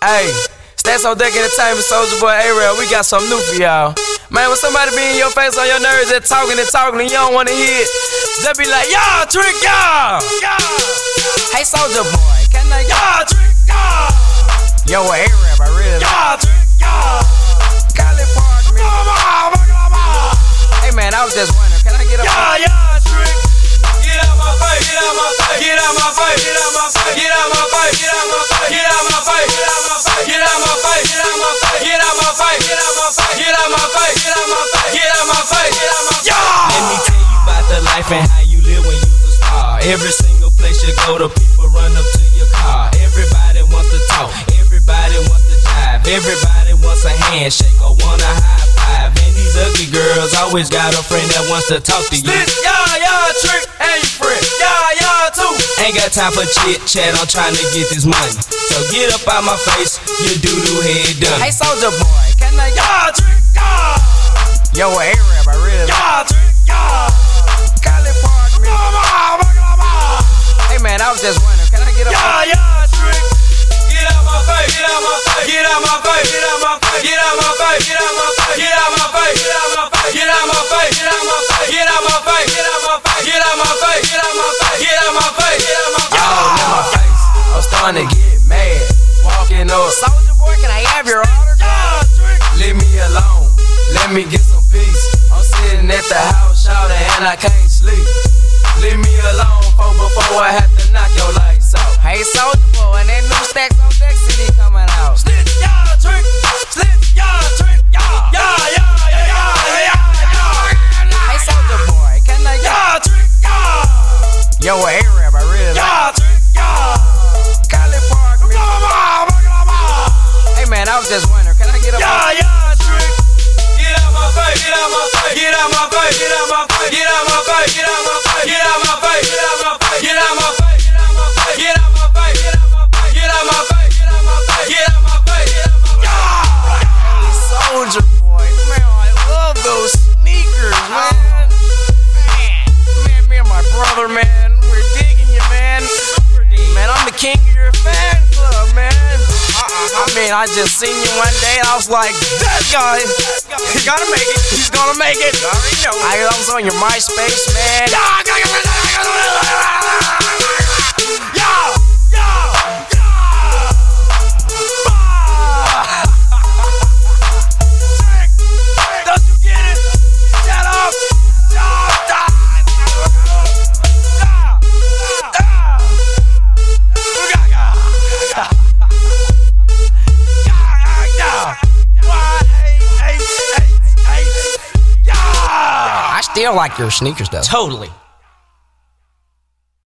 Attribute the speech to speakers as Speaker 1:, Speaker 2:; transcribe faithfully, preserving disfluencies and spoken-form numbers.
Speaker 1: Hey, Stats on Deck Entertainment, Soulja Boy, A-Rail, we got something new for y'all. Man, when somebody be in your face on your nerves, they're talking and talking and you don't wanna hear it, just be like, y'all, trick y'all. Hey, Soulja Boy, can I y'all trick y'all? Yo, A-Rail, I really y'all trick y'all. Cali Park, me. Hey, man, I was just wondering, can I get up?
Speaker 2: Y'all, y'all trick. Get out my face, get out my face, get out my face, get out my face, get out my face, get out my face, get out my face, get out my face, get out my face, get out my face, get out my face, get out my face, get out my face, get out my face, get out my face, get out my face. Let me tell you about the life and how you live when you's a star. Every single place you go, the people run up to your car. Everybody wants to talk, everybody wants to jive, everybody wants a handshake or want a high five. And these ugly girls always got a friend that wants to talk to you.
Speaker 1: Y'all, y'all trick and you friend. Y'all, y'all too.
Speaker 2: Ain't got time for chit chat, I'm trying to get this money. So get up out my face, you doo-doo head done.
Speaker 1: Hey, Soulja Boy, can I
Speaker 2: y'all trick y'all?
Speaker 1: Yo, A-Rail, I really
Speaker 2: y'all trick y'all.
Speaker 1: Cali Park, me. Hey, man, I was just wondering, can I get up?
Speaker 2: Y'all, y'all trick. Get out my face, get out my face, get out my face, get out my face, get out my face, get out my face, get out my face, get out my face, get out my face, get out my face, get out my face, get out my face, get out my face, get out my face, get out my face, get out my face.
Speaker 1: Oh, in my face, I'm starting to get mad. Walking up, Soulja Boy, can I have your autograph? Leave me alone, let me get some peace. I'm sitting at the house, shouting, and I can't sleep. Leave me alone, for before I have to knock your lights out. Hey, Soulja Boy, and that new Stacks on Deck C D coming out.
Speaker 2: Slip y'all trick, slip y'all trick, y'all, y'all, y'all, y'all, y'all.
Speaker 1: Hey, Soulja Boy, can I
Speaker 2: y'all trick, y'all?
Speaker 1: Yo, A-Rail, I really
Speaker 2: y'all trick, y'all.
Speaker 1: Cali Park, me. Hey, man, I was just wondering, can I get up?
Speaker 2: Y'all, y'all trick. Get out my face, get out my face, get out my face, get out my face, get out my face, get out my face, get out my face, get out my face, get out my face, get out my face, get out my face, get out my face, get out my face, get out my face, get out my face, get out my face.
Speaker 1: Hey, Soulja Boy, man, I love those sneakers, man. Man, man, me and my brother, man, we're digging you, man. Man, I'm the king of your fan club, man. I mean, I just seen you one day and I was like, that guy, he's gonna make it, he's gonna make it. I was on your MySpace, man.
Speaker 2: Don't you get it? Shut up!
Speaker 1: I still like your sneakers, though.
Speaker 2: Totally.